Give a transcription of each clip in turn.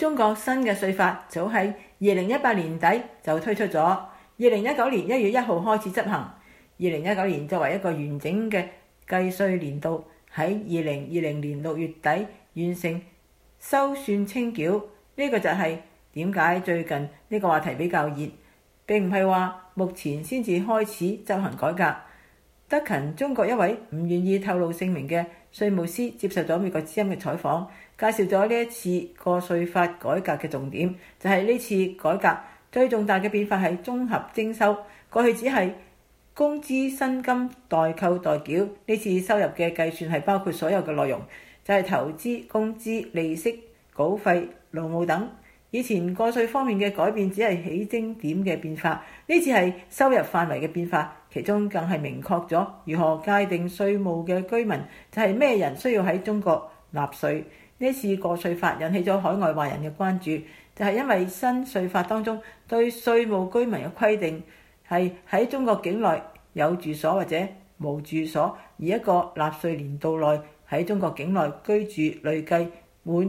中國新嘅稅法早喺2018年底就推出咗，2019年1月1號開始執行。2019年作為一個完整嘅計稅年度，喺2020年6月底完成收算清繳。呢個就係點解最近呢個話題比較熱，並唔係話目前先至開始執行改革。德勤中國一位唔願意透露姓名嘅稅務師接受咗美國之音嘅採訪，介紹咗呢一次個稅法改革嘅重點，就係呢次改革最重大嘅變化係綜合徵收。過去只係工資、薪金、代扣、代繳，呢次收入嘅計算係包括所有嘅內容，就係投資、工資、利息、稿費、勞務等。以前個稅方面嘅改變只係起徵點嘅變化，呢次係收入範圍嘅變化，其中更係明確咗如何界定稅務嘅居民，就係咩人需要喺中國納稅。呢次個稅法引起咗海外華人嘅關注，就係因為新稅法當中對稅務居民嘅規定係喺中國境內有住所或者無住所，而一個納稅年度內喺中國境內居住累計滿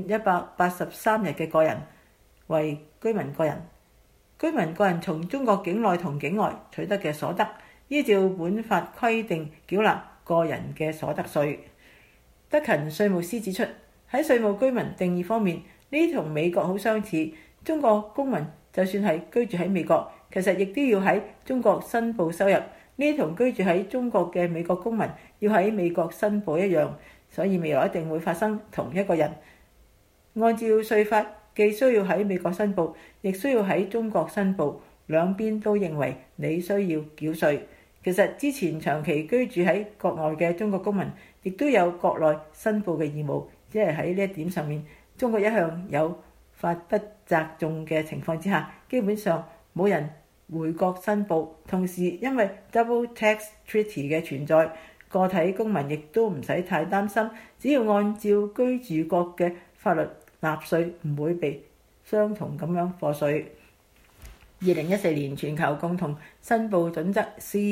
183日嘅個人為居民個人。居民個人從中國境內同境外取得嘅所得，依照本法規定繳納個人嘅所得稅。德勤稅務司指出，喺稅務居民定義方面，呢同美國好相似。中國公民就算係居住喺美國，其實亦都要喺中國申報收入，呢同居住喺中國嘅美國公民要喺美國申報一樣，所以未來一定會發生同一個人按照稅法既需要喺美國申報，亦需要喺中國申報，兩邊都認為你需要繳稅。其實之前長期居住喺國外嘅中國公民亦都有國內申報嘅義務，只係喺呢一點上面，中國一向有法不責眾嘅情況之下，基本上冇人回國申報。同時因為 double tax treaty 嘅存在，個體公民亦都唔使太擔心，只要按照居住國嘅法律納稅，唔會被相同咁樣課稅。2014年全球共同申報準則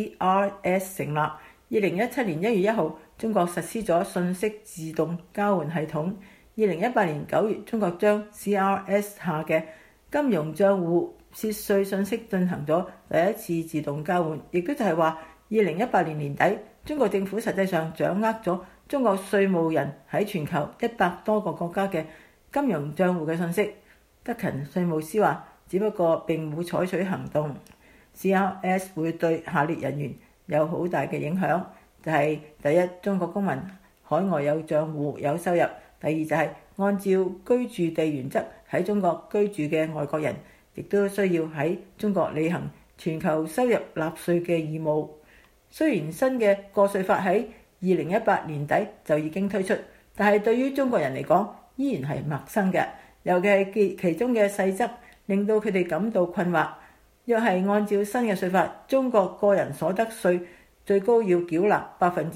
CRS 成立。2017年1月1號，中國實施咗信息自動交換系統。2018年9月，中國將 CRS 下嘅金融帳戶涉稅信息進行咗第一次自動交換，亦都就係話2018年年底，中國政府實際上掌握咗中國稅務人喺全球100多個國家嘅金融帳戶嘅信息。德勤稅務司話，只不過並冇採取行動。CRS 會對下列人員有好大嘅影響，就係第一，中國公民海外有帳戶有收入；第二就係按照居住地原則喺中國居住嘅外國人，亦都需要喺中國履行全球收入納稅嘅義務。雖然新嘅個稅法喺2018年底就已經推出，但係對於中國人嚟講依然係陌生嘅，尤其係其中嘅細則令到佢哋感到困惑。若係按照新嘅稅法，中國個人所得稅最高要繳納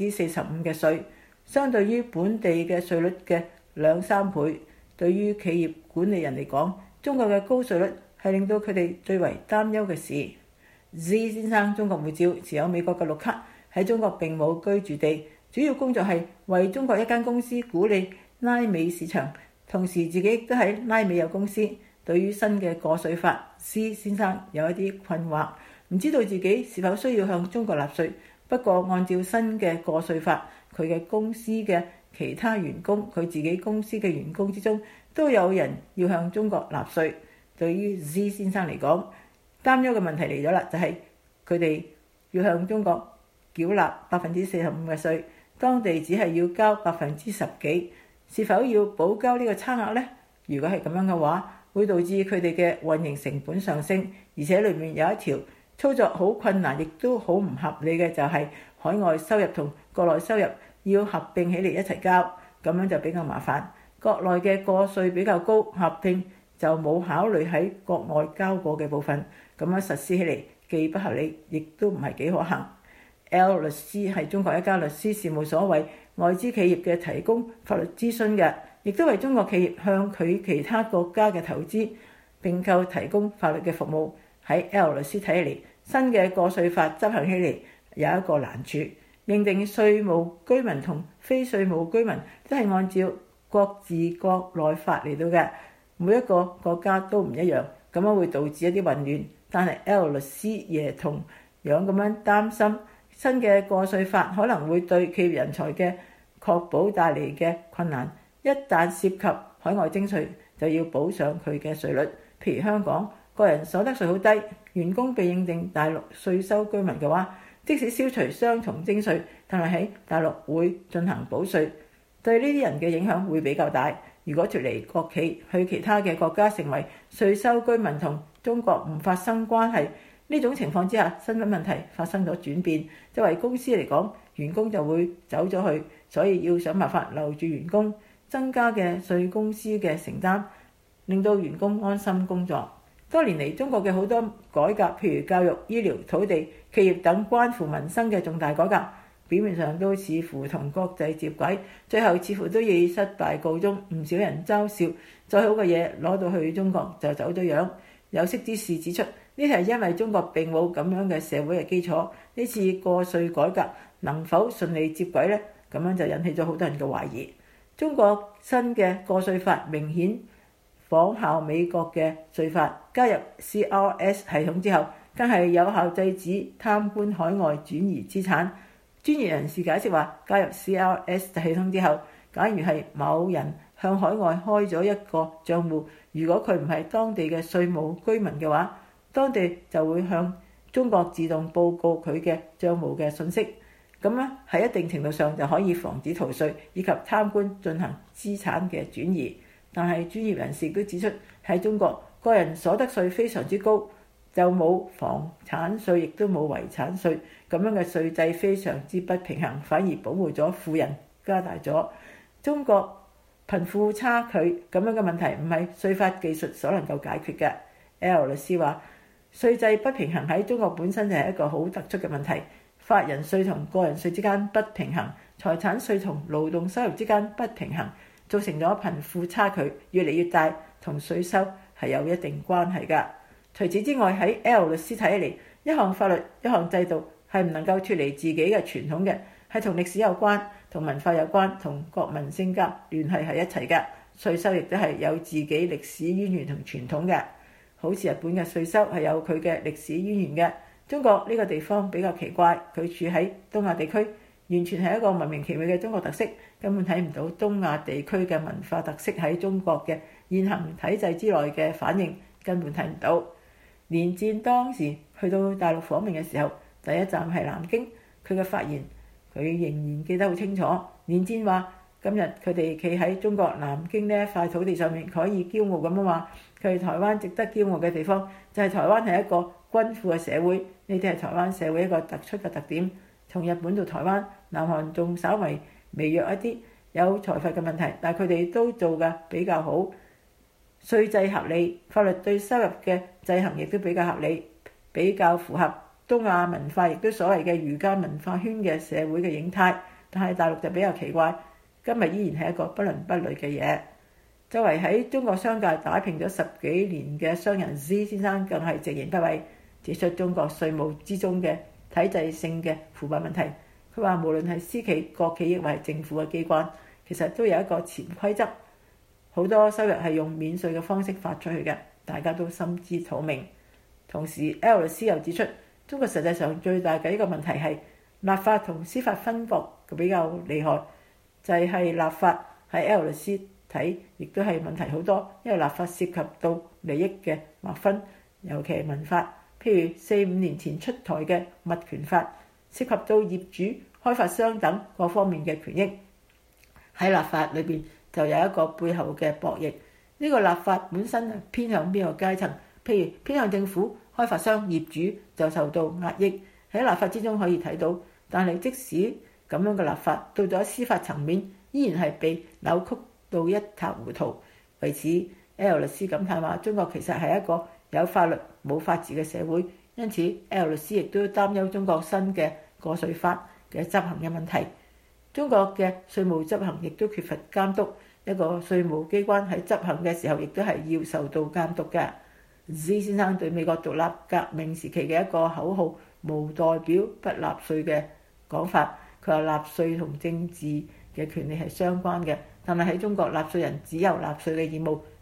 45%嘅稅，相對於本地嘅稅率嘅2-3倍。對於企業管理人嚟講，中國嘅高稅率係令到佢哋最為擔憂嘅事。Z 先生中國護照，持有美國嘅綠卡，喺中國並冇居住地，主要工作係為中國一間公司管理拉美市場，同時自己亦都喺拉美有公司。對於新嘅個稅法，C 先生有一啲困惑，唔知道自己是否需要向中國納稅。不過按照新嘅個稅法，佢嘅公司嘅其他員工，佢自己公司嘅員工之中都有人要向中國納稅。對於 Z 先生嚟講，擔憂嘅問題嚟咗啦，就係佢哋要向中國繳納45%嘅稅，當地只係要交10%幾，是否要補交呢個差額呢？如果係咁樣嘅話，會導致佢哋嘅運營成本上升，而且裏面有一條操作好困難，亦都好唔合理嘅，就係海外收入同國內收入要合併起嚟一齊交，咁樣就比較麻煩。國內嘅個稅比較高，合併就冇考慮喺國外交過嘅部分，咁樣實施起嚟既不合理，亦都唔係幾可行。L 律師係中國一家律師事務所為外資企業嘅提供法律諮詢嘅，亦都為中國企業向佢其他國家嘅投資並購提供法律嘅服務。喺 L 律師睇起嚟，新嘅個稅法執行起嚟有一個難處，認定稅務居民同非稅務居民都係按照各自國內法嚟到嘅， 每一個國家都唔一樣，咁樣會導致一啲混亂。但係 L 律師也同樣咁樣擔心新嘅個稅法可能會對企業人才嘅確保帶嚟嘅困難。一旦涉及海外徵稅，就要補上佢嘅稅率。譬如香港個人所得稅好低，員工被認定大陸稅收居民嘅話，即使消除雙重徵稅，但係喺大陸會進行補稅，對呢啲人嘅影響會比較大。如果脫離國企去其他嘅國家成為稅收居民，同中國唔發生關係，呢種情況之下，身份問題發生咗轉變。作為公司嚟講，員工就會走咗去，所以要想辦法留住員工，增加嘅稅公司嘅承擔，令到員工安心工作。多年嚟，中國嘅好多改革，譬如教育、醫療、土地、企業等關乎民生嘅重大改革，表面上都似乎同國際接軌，最後似乎都以失敗告終。唔少人嘲笑，再好嘅嘢攞到去中國就走咗樣。有識之士指出，呢係因為中國並冇咁樣嘅社會嘅基礎。呢次個稅改革能否順利接軌呢？咁樣就引起咗好多人嘅懷疑。中國新嘅個稅法明顯仿效美國嘅稅法，加入 CRS 系統之後，更係有效制止貪官海外轉移資產。專業人士解釋話，加入 CRS 系統之後，假如係某人向海外開咗一個帳戶，如果佢唔係當地嘅稅務居民嘅話，當地就會向中國自動報告佢嘅帳戶嘅信息。咁咧喺一定程度上就可以防止逃稅以及貪官進行資產嘅轉移。但係專業人士都指出，喺中國個人所得稅非常之高，就冇房產稅，亦都冇遺產稅，咁樣嘅稅制非常之不平衡，反而保護咗富人，加大咗中國貧富差距咁樣嘅問題，唔係稅法技術所能夠解決嘅。L 律師話，稅制不平衡喺中國本身就係一個好突出嘅問題，法人稅同個人稅之間不平衡，財產稅同勞動收入之間不平衡，造成咗貧富差距越嚟越大，同稅收係有一定關係㗎。除此之外，喺 L 律師睇起嚟，一項法律、一項制度係唔能夠脫離自己嘅傳統嘅，係同歷史有關、同文化有關、同國民性格聯繫係一齊嘅。稅收亦都係有自己歷史淵源同傳統嘅，好似日本嘅稅收係有佢嘅歷史淵源嘅。中國呢個地方比較奇怪，佢處喺東亞地區，完全係一個聞名其妙嘅中國特色，根本睇唔到東亞地區嘅文化特色喺中國嘅現行體制之內嘅反應，根本睇唔到。連戰當時去到大陸訪問嘅時候，第一站係南京，佢嘅發言佢仍然記得好清楚。連戰話：今日佢哋企喺中國南京呢一塊土地上面，可以驕傲咁樣話，佢係台灣值得驕傲嘅地方，就係台灣係一個均富嘅社會。呢啲係台灣社會一個突出嘅特點。從日本到台灣，南韓仲稍微微弱一啲，有財閥嘅問題，但係佢哋都做嘅比較好，稅制合理，法律對收入嘅制衡亦都比較合理，比較符合東亞文化，亦都所謂嘅儒家文化圈嘅社會嘅形態。但係大陸就比較奇怪，今日依然係一個不倫不類嘅嘢。作為喺中國商界打拼咗10幾年嘅商人 Z 先生，更係直言不諱指出中國稅務之中嘅體制性嘅腐敗問題。佢話無論係私企、國企，亦或係政府嘅機關，其實都有一個潛規則，好多收入係用免稅嘅方式發出去嘅，大家都心知肚明。同時 L 律師又指出，中國實際上最大嘅一個問題係立法同司法分割比較厲害，就係立法喺 L 律師睇亦都係問題好多，因為立法涉及到利益嘅劃分，尤其係民法。譬如4-5年前出台嘅物權法，涉及到業主、開發商等各方面嘅權益，喺立法裏邊就有一個背後嘅博弈。呢個立法本身係偏向邊個階層？譬如偏向政府、開發商、業主就受到壓抑，喺立法之中可以睇到。但係即使咁樣嘅立法到咗司法層面，依然係被扭曲到一塌糊塗。為此 L 律師感嘆話：中國其實係一個有法律冇法治嘅社會，因此 L 律師亦都擔憂中國新嘅個稅法嘅執行嘅問題。中國嘅稅務執行亦都缺乏監督，一個稅務機關喺執行嘅時候亦都係要受到監督嘅。Z 先生對美國獨立革命時期嘅一個口號無代表不納稅嘅講法，佢話納稅同政治嘅權利係相關嘅，但係喺中國納稅人只有納稅嘅義務，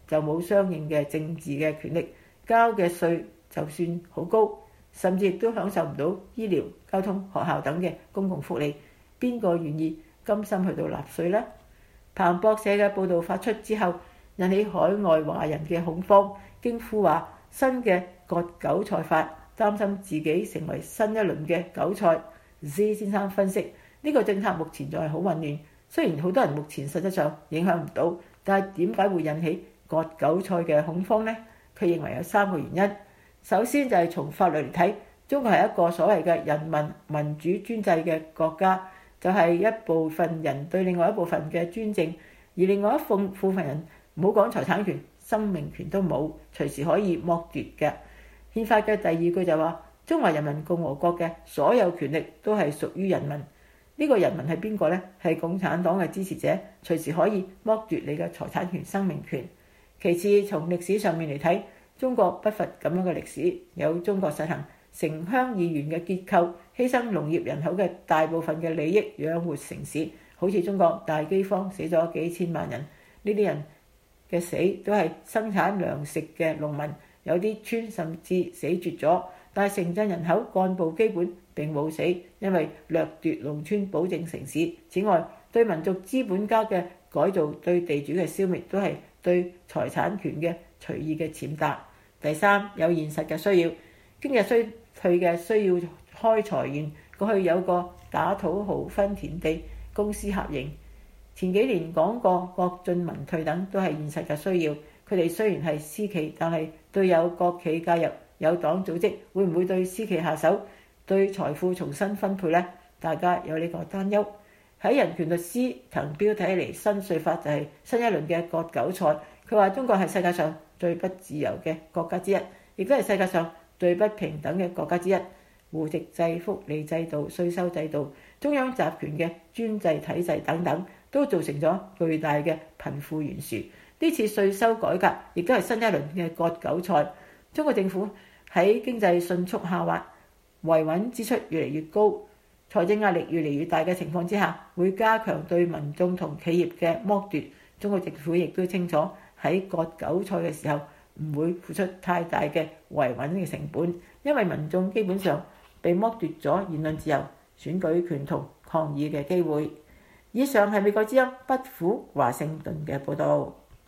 就冇相應嘅政治嘅權力，交嘅稅就算好高，甚至亦都享受唔到醫療、交通、學校等嘅公共福利。邊個願意甘心去到納稅呢？彭博社嘅報導發出之後，引起海外華人嘅恐慌，驚呼話新嘅割韭菜法，擔心自己成為新一輪嘅韭菜。Z 先生分析，呢個政策目前仲係好混亂，雖然好多人目前實質上影響唔到，但係點解會引起割韭菜嘅恐慌呢？佢認為有3個原因。首先就係從法律嚟睇，中國係一個所謂嘅人民民主專制嘅國家，就係一部分人對另外一部分嘅專政，而另外一部分人唔好講財產權、生命權都冇，隨時可以剝奪嘅。憲法嘅第2句就話，中華人民共和國嘅所有權力都係屬於人民。呢個人民係邊個呢？係共產黨嘅支持者，隨時可以剝奪你嘅財產權、生命權。其次，從歷史上面嚟睇，中國不乏咁樣嘅歷史，有中國實行城鄉二元嘅結構，犧牲農業人口嘅大部分嘅利益養活城市，好似中國大饑荒死咗幾千萬人，呢啲人嘅死都係生產糧食嘅農民，有啲村甚至死絕咗，但係城鎮人口幹部基本並冇死，因為掠奪農村保證城市。此外，對民族資本家嘅改造、對地主嘅消滅，都係對財產權嘅隨意嘅踐踏。第三，有現實嘅需要，經濟衰退嘅需要開財源。過去有個打土豪分田地、公私合營，前幾年講過國進民退等都係現實嘅需要。佢哋雖然係私企，但係對有國企介入、有黨組織，會唔會對私企下手，對財富重新分配呢？大家有呢個擔憂。喺人權律師滕彪睇嚟，新稅法就係新一輪嘅割韭菜。佢話中國係世界上最不自由嘅國家之一，亦都係世界上最不平等嘅國家之一。戶籍制、福利制度、稅收制度、中央集權嘅專制體制等等，都造成咗巨大嘅貧富懸殊。呢次稅收改革亦都係新一輪嘅割韭菜。中國政府喺經濟迅速下滑、維穩支出越嚟越高、財政壓力越嚟越大嘅情況之下，會加強對民眾同企業嘅剝奪。中國政府亦都清楚喺割韭菜嘅時候唔會付出太大嘅維穩嘅成本，因為民眾基本上被剝奪咗言論自由、選舉權同抗議嘅機會。以上係美國之音北府華盛頓嘅報導。